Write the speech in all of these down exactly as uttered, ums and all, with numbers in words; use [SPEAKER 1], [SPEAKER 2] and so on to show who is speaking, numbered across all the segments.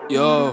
[SPEAKER 1] Yo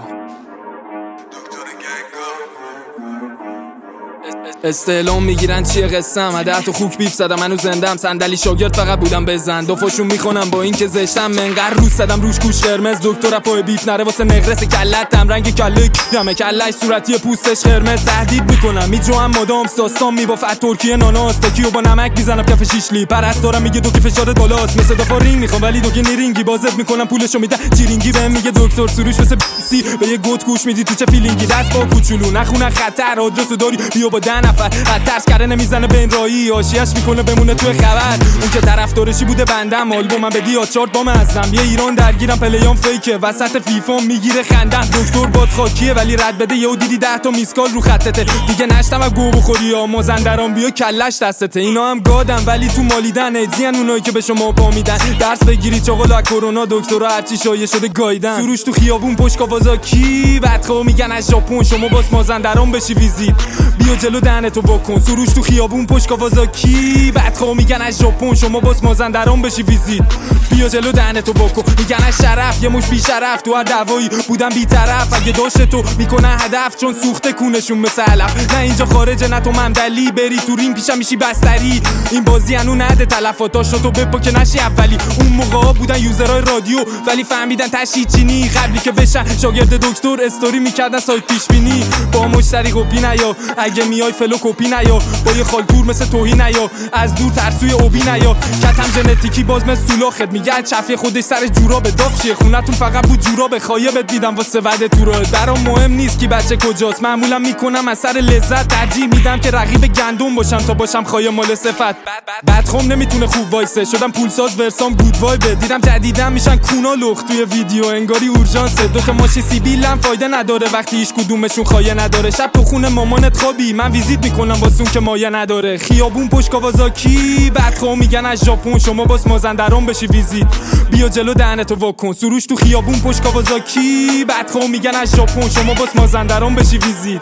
[SPEAKER 1] استعلام میگیرن چیه قسم ده تو خوک بیف زدم منو زندم صندلی شاگرد فقط بودم بزن دو فاشون میخونم با این که زشتم منقر روز زدم روش گوش قرمز دکتر پای بیف نره واسه نقرس کلتم رنگ کله دمه کلش صورتی پوستش قرمز تهدید میکنم میجوام مادام داستان میبافت ترکیه ناناس تکیو با نمک میزنم کف شیشلی پرستارم میگه دو که فشارت بالاست مثل دفعه رینگ میخوام ولی دو که نیرینگی بازت میکنم پولشو میدن چیرینگی بهم میگه دکتر سروش واسه سی به یه گوت گوش میدی تو چه فیلینگی دست با کوچولو نخونه خطر آدرسو داری بیا با ده نفر ترس کرده نمیزنه به این رایی آشیش میکنه بمونه توی خبر اون که طرفدارشی بوده بندم آلبومم به دی چارت با مزم یه ایران درگیرم پلیام فیکه وسط فیفا میگیره خندم دکتر باد خاکیه ولی رد بده یهو دیدی ده تا میسکال رو خطته دیگه نشتم از گو بخوری ها مازندران بیا کلش دستته اینا هم گادم ولی تو مالیدن ادزین اونایی که به شما پا میدن درس بگیری چاقال از کرونا دکترا هرچی شایع شده گایدن سروش تو خیابون پشت کاوازاکی بدخو میگن از ژاپن شما باس مازندران بشی ویزیت بیا جلو دهنتو بکن سروش تو خیابون پشت کاوازاکی بدخو میگن از ژاپن شما باس مازندران بشی ویزیت بیا جلو دهنتو بکن میگن از شرف یه مش بی شرف تو هر دعوایی بودم بی طرف اگه داشت تو میکنه هدف چون سوخته کونشون مثل علف نه اینجا خارجه نه تو ممدلی بری تو ریم پیشم میشی بستری این بازی انو نده تلفاتاشو تو بپا که نشی اولی اون موقعا بودن یوزرای رادیو ولی فهمیدن تشی چینی قبلی که بشن شاگرد دکتر استوری میکردن سایت پیش بینی با مشتری کپی نیا اگه میای فلو کپی نیا با یه خالکور مثل توهی نیا از دور ترسوی اوبی نیا کتم ژنتیکی باز مثل سولاخت میگه چفی خودش سر جورا به داغ چیه خونتون فقط بود جورا به خایبت میدم واسه وعده تو راه برام مهم نیست کی بچه کجاست معمولا میکنم از سر لذت ترجیح میدم که رقیب گندم باشم تا باشم خای مال صفت بدخم نمیتونه خوب وایسه شدم پولساز ورسام گود وایب دیدم جدیدم میشن کونا لخت توی ویدیو انگاری اورژانس دو تا ماشی سیبیلم فایده نداره وقتی هیچ کدومشون خایه نداره شب تو خونه مامانت خوابی من ویزیت میکنم واسون که مایه نداره خیابون پشت کاوازاکی بدخو میگن از ژاپن شما باس مازندران بشی ویزیت بیا جلو دهنتو واکن سروش تو خیابون پشت کاوازاکی بدخو میگن از ژاپن شما باس مازندران بشی ویزیت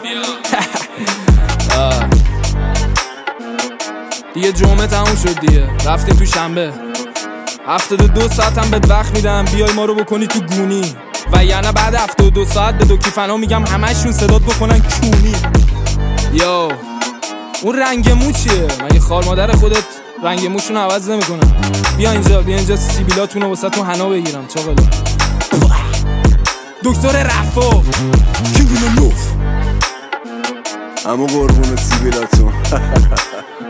[SPEAKER 1] دیگه جمعه تموم شد دیگه رفتیم تو شنبه هفتاد و دو ساعت هم بهت وقت میدم بیای ما رو بکنی تو گونی و یعنی بعد هفتاد و دو ساعت به دو کیفنا میگم همشون صدات بکنن کونی یو اون رنگ مو چیه؟ مگه خال مادر خودت رنگ موشون عوض نمیکنه؟ بیا اینجا بیا اینجا سیبیلاتونو واسه تو حنا بگیرم چاقالا دکتر رفا کینگون نوف
[SPEAKER 2] اما قربون سیبیلاتون